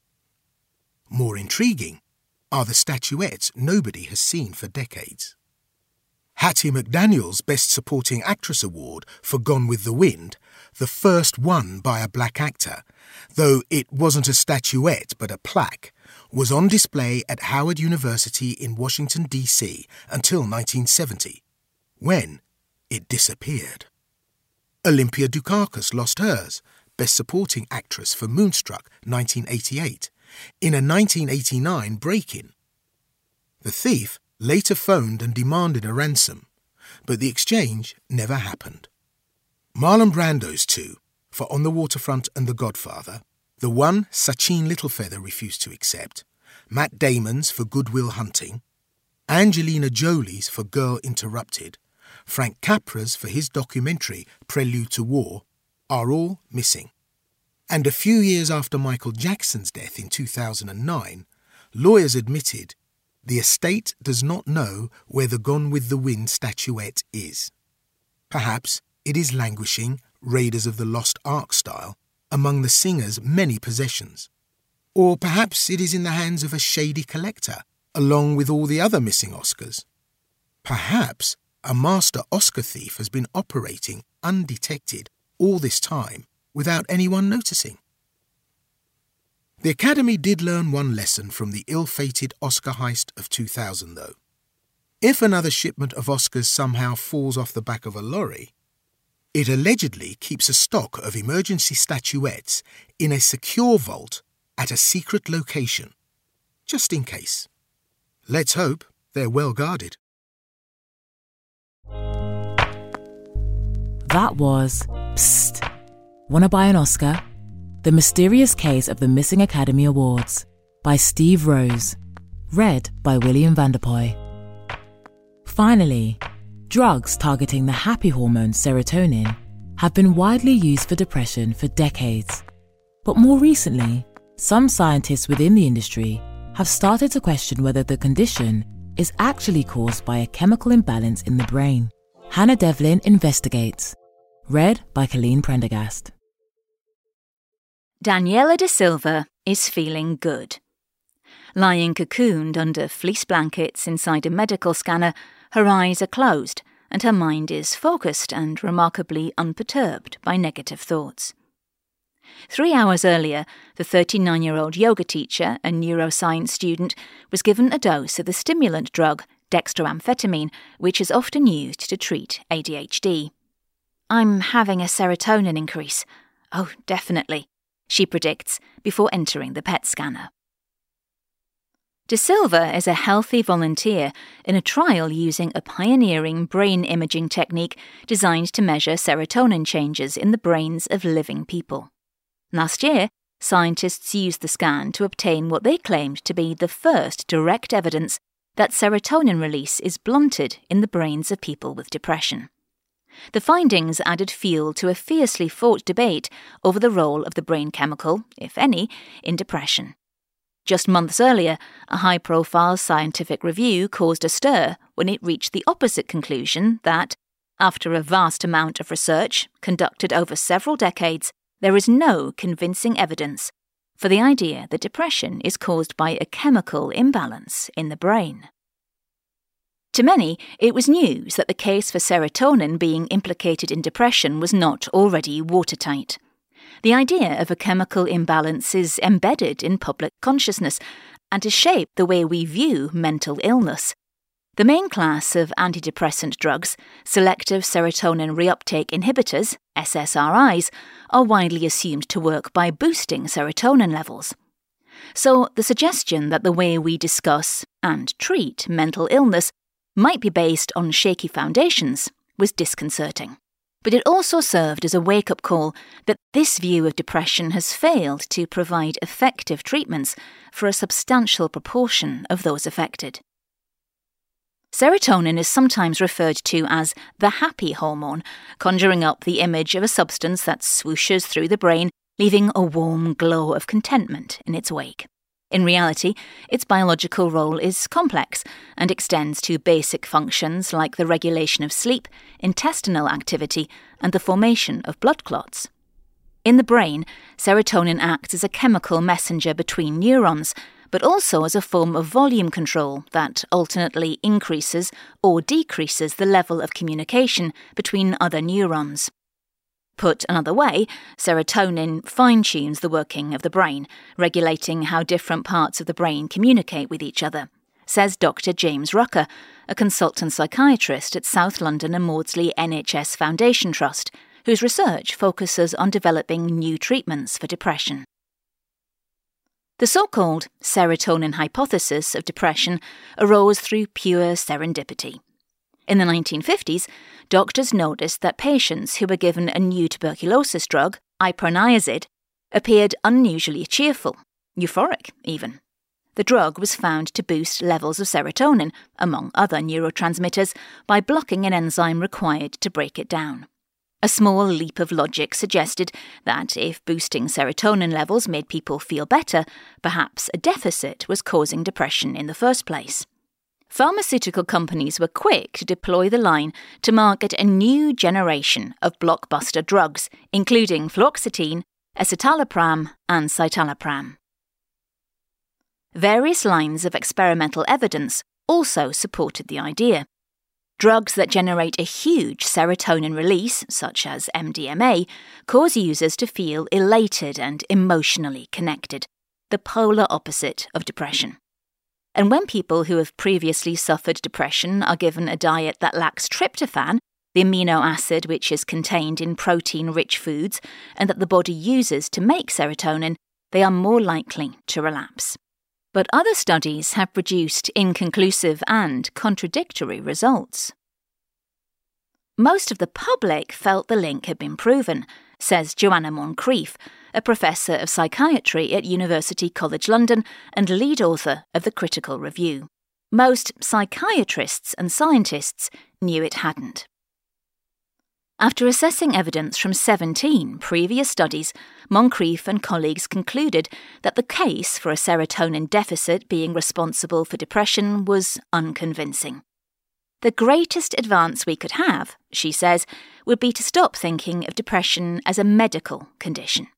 More intriguing are the statuettes nobody has seen for decades. Hattie McDaniel's Best Supporting Actress Award for Gone with the Wind, the first won by a black actor, though it wasn't a statuette but a plaque, was on display at Howard University in Washington, D C until nineteen seventy, when it disappeared. Olympia Dukakis lost hers, Best Supporting Actress for Moonstruck nineteen eighty-eight, in a nineteen eighty-nine break-in. The thief later phoned and demanded a ransom, but the exchange never happened. Marlon Brando's two, for On the Waterfront and The Godfather, the one Sachin Littlefeather refused to accept, Matt Damon's for Good Will Hunting, Angelina Jolie's for Girl Interrupted, Frank Capra's for his documentary Prelude to War, are all missing. And a few years after Michael Jackson's death in two thousand nine, lawyers admitted the estate does not know where the Gone with the Wind statuette is. Perhaps it is languishing, Raiders of the Lost Ark style, among the singer's many possessions. Or perhaps it is in the hands of a shady collector, along with all the other missing Oscars. Perhaps a master Oscar thief has been operating undetected all this time without anyone noticing. The Academy did learn one lesson from the ill-fated Oscar heist of two thousand, though. If another shipment of Oscars somehow falls off the back of a lorry, it allegedly keeps a stock of emergency statuettes in a secure vault at a secret location, just in case. Let's hope they're well guarded. That was Psst. Wanna buy an Oscar? The mysterious case of the missing Academy Awards. by Steve Rose. Read by William Vanderpoy. Finally, drugs targeting the happy hormone serotonin have been widely used for depression for decades. But more recently, some scientists within the industry have started to question whether the condition is actually caused by a chemical imbalance in the brain. Hannah Devlin investigates. Read by Colleen Prendergast. Daniela da Silva is feeling good. Lying cocooned under fleece blankets inside a medical scanner, her eyes are closed and her mind is focused and remarkably unperturbed by negative thoughts. Three hours earlier, the thirty-nine-year-old yoga teacher and neuroscience student was given a dose of the stimulant drug dextroamphetamine, which is often used to treat A D H D. "I'm having a serotonin increase. Oh, definitely," she predicts before entering the P E T scanner. Da Silva is a healthy volunteer in a trial using a pioneering brain imaging technique designed to measure serotonin changes in the brains of living people. Last year, scientists used the scan to obtain what they claimed to be the first direct evidence that serotonin release is blunted in the brains of people with depression. The findings added fuel to a fiercely fought debate over the role of the brain chemical, if any, in depression. Just months earlier, a high-profile scientific review caused a stir when it reached the opposite conclusion that, after a vast amount of research conducted over several decades, there is no convincing evidence for the idea that depression is caused by a chemical imbalance in the brain. To many, it was news that the case for serotonin being implicated in depression was not already watertight. The idea of a chemical imbalance is embedded in public consciousness and has shaped the way we view mental illness. The main class of antidepressant drugs, selective serotonin reuptake inhibitors, S S R Is, are widely assumed to work by boosting serotonin levels. So the suggestion that the way we discuss and treat mental illness might be based on shaky foundations was disconcerting. But it also served as a wake-up call that this view of depression has failed to provide effective treatments for a substantial proportion of those affected. Serotonin is sometimes referred to as the happy hormone, conjuring up the image of a substance that swooshes through the brain, leaving a warm glow of contentment in its wake. In reality, its biological role is complex and extends to basic functions like the regulation of sleep, intestinal activity, and the formation of blood clots. In the brain, serotonin acts as a chemical messenger between neurons, but also as a form of volume control that alternately increases or decreases the level of communication between other neurons. Put another way, serotonin fine-tunes the working of the brain, regulating how different parts of the brain communicate with each other, says Doctor James Rucker, a consultant psychiatrist at South London and Maudsley N H S Foundation Trust, whose research focuses on developing new treatments for depression. The so-called serotonin hypothesis of depression arose through pure serendipity. In the nineteen fifties, doctors noticed that patients who were given a new tuberculosis drug, iproniazid, appeared unusually cheerful, euphoric even. The drug was found to boost levels of serotonin, among other neurotransmitters, by blocking an enzyme required to break it down. A small leap of logic suggested that if boosting serotonin levels made people feel better, perhaps a deficit was causing depression in the first place. Pharmaceutical companies were quick to deploy the line to market a new generation of blockbuster drugs, including fluoxetine, escitalopram, and citalopram. Various lines of experimental evidence also supported the idea. Drugs that generate a huge serotonin release, such as M D M A, cause users to feel elated and emotionally connected, the polar opposite of depression. And when people who have previously suffered depression are given a diet that lacks tryptophan, the amino acid which is contained in protein-rich foods and that the body uses to make serotonin, they are more likely to relapse. But other studies have produced inconclusive and contradictory results. Most of the public felt the link had been proven, says Joanna Moncrief, a professor of psychiatry at University College London and lead author of the Critical Review. Most psychiatrists and scientists knew it hadn't. After assessing evidence from seventeen previous studies, Moncrieff and colleagues concluded that the case for a serotonin deficit being responsible for depression was unconvincing. The greatest advance we could have, she says, would be to stop thinking of depression as a medical condition.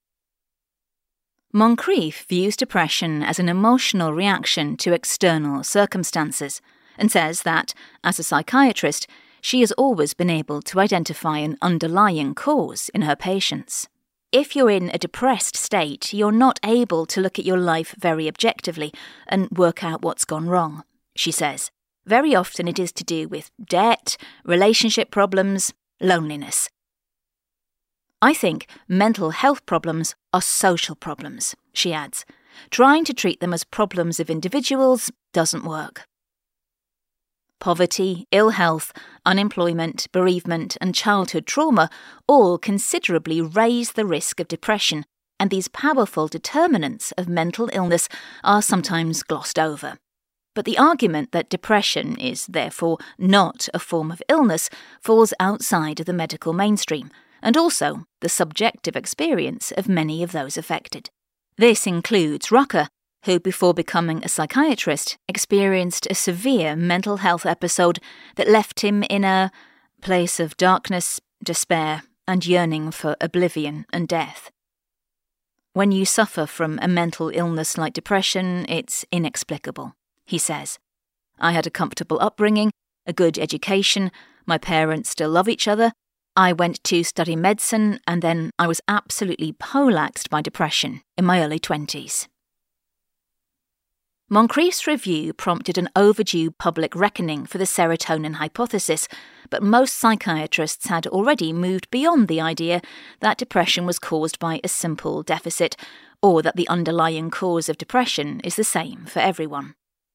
Moncrieff views depression as an emotional reaction to external circumstances and says that, as a psychiatrist, she has always been able to identify an underlying cause in her patients. If you're in a depressed state, you're not able to look at your life very objectively and work out what's gone wrong, she says. Very often it is to do with debt, relationship problems, loneliness. I think mental health problems are social problems, she adds. Trying to treat them as problems of individuals doesn't work. Poverty, ill health, unemployment, bereavement and childhood trauma all considerably raise the risk of depression, and these powerful determinants of mental illness are sometimes glossed over. But the argument that depression is therefore not a form of illness falls outside of the medical mainstream, and also the subjective experience of many of those affected. This includes Rucker, who, before becoming a psychiatrist, experienced a severe mental health episode that left him in a place of darkness, despair, and yearning for oblivion and death. When you suffer from a mental illness like depression, it's inexplicable, he says. I had a comfortable upbringing, a good education, my parents still love each other, I went to study medicine, and then I was absolutely poleaxed by depression in my early twenties. Moncrieff's review prompted an overdue public reckoning for the serotonin hypothesis, but most psychiatrists had already moved beyond the idea that depression was caused by a simple deficit, or that the underlying cause of depression is the same for everyone.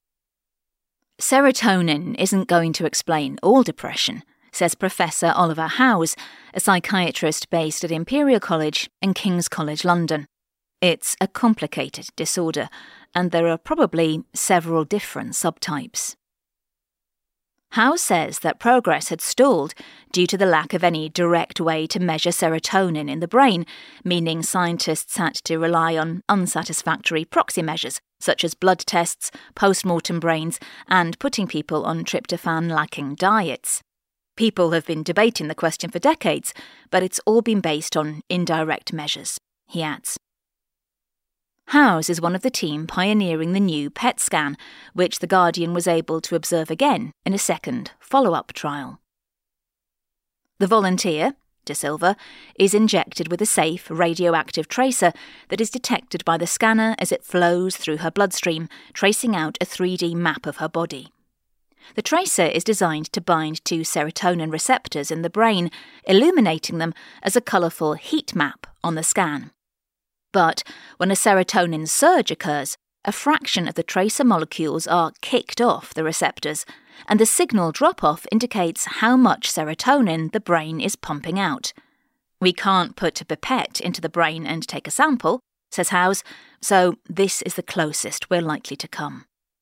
Serotonin isn't going to explain all depression, says Professor Oliver Howes, a psychiatrist based at Imperial College and King's College London. It's a complicated disorder, and there are probably several different subtypes. Howes says that progress had stalled due to the lack of any direct way to measure serotonin in the brain, meaning scientists had to rely on unsatisfactory proxy measures, such as blood tests, post-mortem brains, and putting people on tryptophan-lacking diets. People have been debating the question for decades, but it's all been based on indirect measures, he adds. Howes is one of the team pioneering the new P E T scan, which The Guardian was able to observe again in a second follow-up trial. The volunteer, De Silva, is injected with a safe radioactive tracer that is detected by the scanner as it flows through her bloodstream, tracing out a three D map of her body. The tracer is designed to bind to serotonin receptors in the brain, illuminating them as a colourful heat map on the scan. But when a serotonin surge occurs, a fraction of the tracer molecules are kicked off the receptors, and the signal drop-off indicates how much serotonin the brain is pumping out. We can't put a pipette into the brain and take a sample, says Howes, so this is the closest we're likely to come.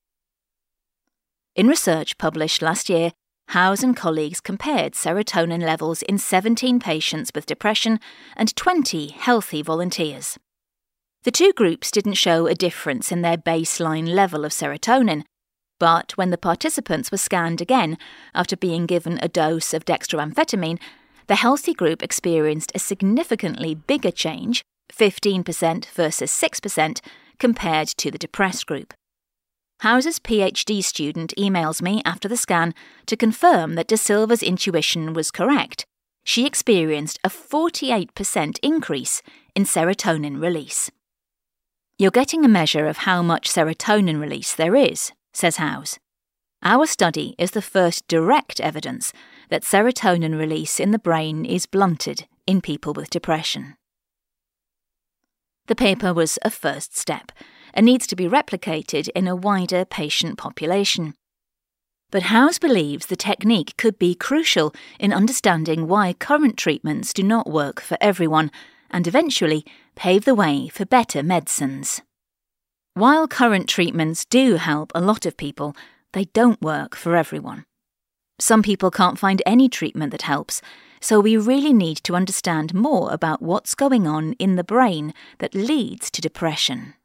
In research published last year, Howes and colleagues compared serotonin levels in seventeen patients with depression and twenty healthy volunteers. The two groups didn't show a difference in their baseline level of serotonin, but when the participants were scanned again after being given a dose of dextroamphetamine, the healthy group experienced a significantly bigger change, fifteen percent versus six percent, compared to the depressed group. Howes' PhD student emails me after the scan to confirm that De Silva's intuition was correct. She experienced a forty-eight percent increase in serotonin release. You're getting a measure of how much serotonin release there is, says Howes. Our study is the first direct evidence that serotonin release in the brain is blunted in people with depression. The paper was a first step and needs to be replicated in a wider patient population. But Howes believes the technique could be crucial in understanding why current treatments do not work for everyone, and eventually pave the way for better medicines. While current treatments do help a lot of people, they don't work for everyone. Some people can't find any treatment that helps, so we really need to understand more about what's going on in the brain that leads to depression.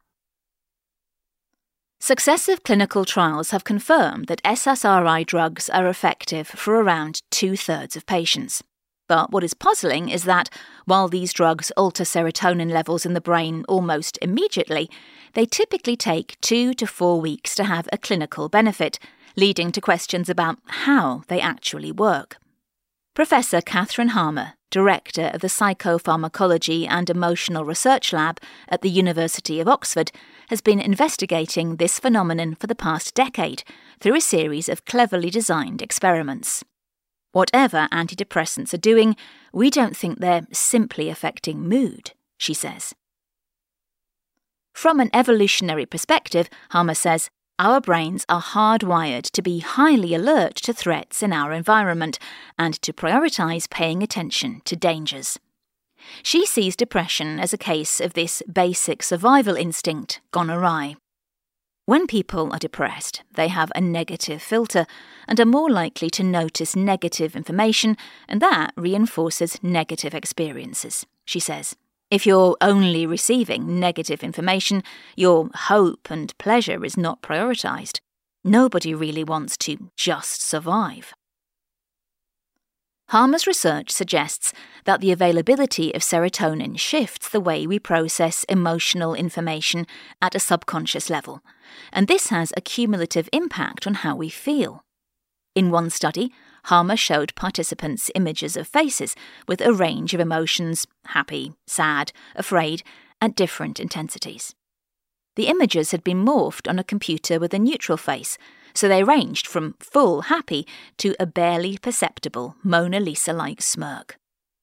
Successive clinical trials have confirmed that S S R I drugs are effective for around two-thirds of patients. But what is puzzling is that, while these drugs alter serotonin levels in the brain almost immediately, they typically take two to four weeks to have a clinical benefit, leading to questions about how they actually work. Professor Catherine Harmer, Director of the Psychopharmacology and Emotional Research Lab at the University of Oxford, has been investigating this phenomenon for the past decade through a series of cleverly designed experiments. Whatever antidepressants are doing, we don't think they're simply affecting mood, she says. From an evolutionary perspective, Harmer says, our brains are hardwired to be highly alert to threats in our environment and to prioritise paying attention to dangers. She sees depression as a case of this basic survival instinct gone awry. When people are depressed, they have a negative filter and are more likely to notice negative information, and that reinforces negative experiences, she says. If you're only receiving negative information, your hope and pleasure is not prioritised. Nobody really wants to just survive. Harmer's research suggests that the availability of serotonin shifts the way we process emotional information at a subconscious level, and this has a cumulative impact on how we feel. In one study, Harmer showed participants images of faces with a range of emotions, happy, sad, afraid, at different intensities. The images had been morphed on a computer with a neutral face, so they ranged from full happy to a barely perceptible Mona Lisa-like smirk.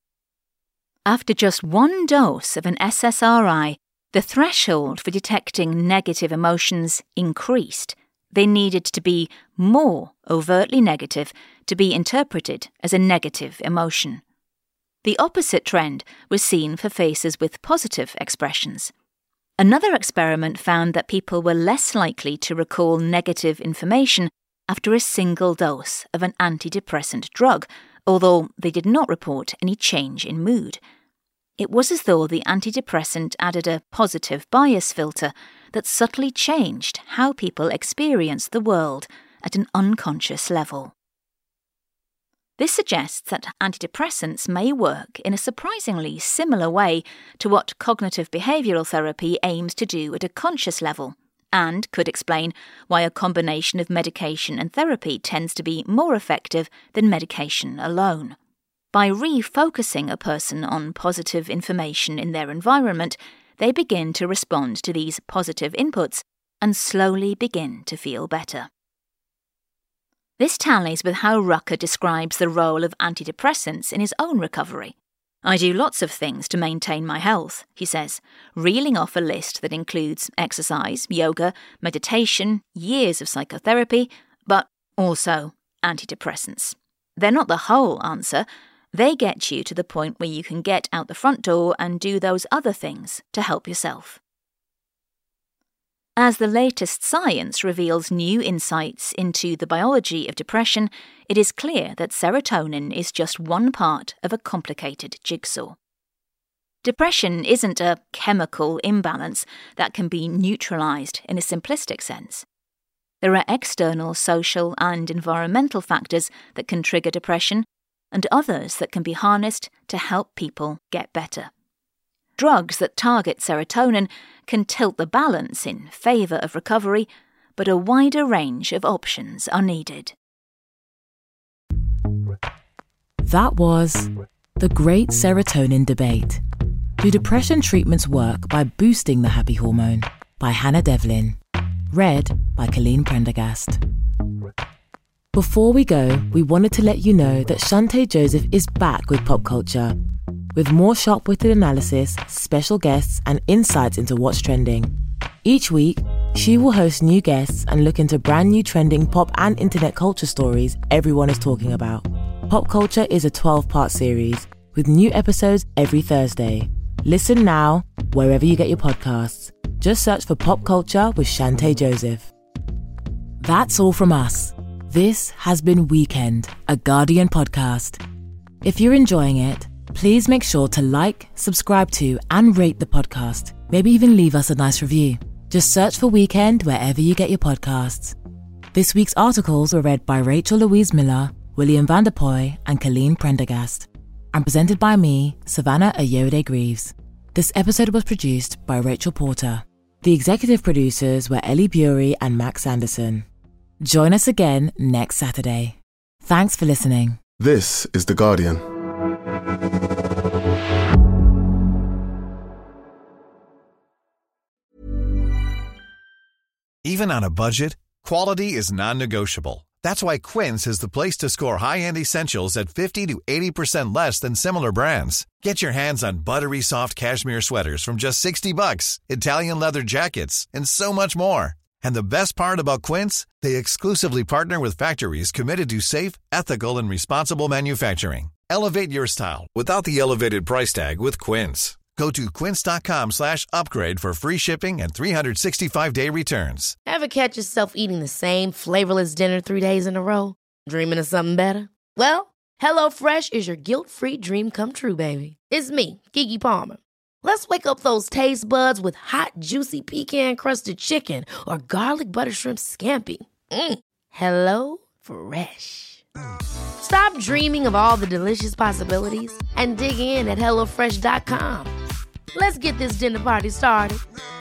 After just one dose of an S S R I, the threshold for detecting negative emotions increased. They needed to be more overtly negative to be interpreted as a negative emotion. The opposite trend was seen for faces with positive expressions. Another experiment found that people were less likely to recall negative information after a single dose of an antidepressant drug, although they did not report any change in mood. It was as though the antidepressant added a positive bias filter that subtly changed how people experience the world at an unconscious level. This suggests that antidepressants may work in a surprisingly similar way to what cognitive behavioural therapy aims to do at a conscious level, and could explain why a combination of medication and therapy tends to be more effective than medication alone. By refocusing a person on positive information in their environment, they begin to respond to these positive inputs and slowly begin to feel better. This tallies with how Rucker describes the role of antidepressants in his own recovery. I do lots of things to maintain my health, he says, reeling off a list that includes exercise, yoga, meditation, years of psychotherapy, but also antidepressants. They're not the whole answer. They get you to the point where you can get out the front door and do those other things to help yourself. As the latest science reveals new insights into the biology of depression, it is clear that serotonin is just one part of a complicated jigsaw. Depression isn't a chemical imbalance that can be neutralised in a simplistic sense. There are external social and environmental factors that can trigger depression, and others that can be harnessed to help people get better. Drugs that target serotonin can tilt the balance in favour of recovery, but a wider range of options are needed. That was The Great Serotonin Debate. Do depression treatments work by boosting the happy hormone? By Hannah Devlin. Read by Colleen Prendergast. Before we go, we wanted to let you know that Shante Joseph is back with Pop Culture, with more sharp-witted analysis, special guests, and insights into what's trending. Each week, she will host new guests and look into brand new trending pop and internet culture stories everyone is talking about. Pop Culture is a twelve-part series, with new episodes every Thursday. Listen now, wherever you get your podcasts. Just search for Pop Culture with Shantae Joseph. That's all from us. This has been Weekend, a Guardian podcast. If you're enjoying it, please make sure to like, subscribe to, and rate the podcast. Maybe even leave us a nice review. Just search for Weekend wherever you get your podcasts. This week's articles were read by Rachel Louise Miller, William Vanderpoy, and Colleen Prendergast, and presented by me, Savannah Ayode-Greaves. This episode was produced by Rachel Porter. The executive producers were Ellie Bury and Max Anderson. Join us again next Saturday. Thanks for listening. This is The Guardian. Even on a budget, quality is non-negotiable. That's why Quince is the place to score high-end essentials at fifty to eighty percent less than similar brands. Get your hands on buttery soft cashmere sweaters from just sixty bucks, Italian leather jackets, and so much more. And the best part about Quince, they exclusively partner with factories committed to safe, ethical, and responsible manufacturing. Elevate your style without the elevated price tag with Quince. Go to quince.com slash upgrade for free shipping and three sixty-five day returns. Ever catch yourself eating the same flavorless dinner three days in a row? Dreaming of something better? Well, HelloFresh is your guilt-free dream come true, baby. It's me, Keke Palmer. Let's wake up those taste buds with hot, juicy pecan-crusted chicken or garlic butter shrimp scampi. Mm. Hello Fresh. Stop dreaming of all the delicious possibilities and dig in at hello fresh dot com. Let's get this dinner party started.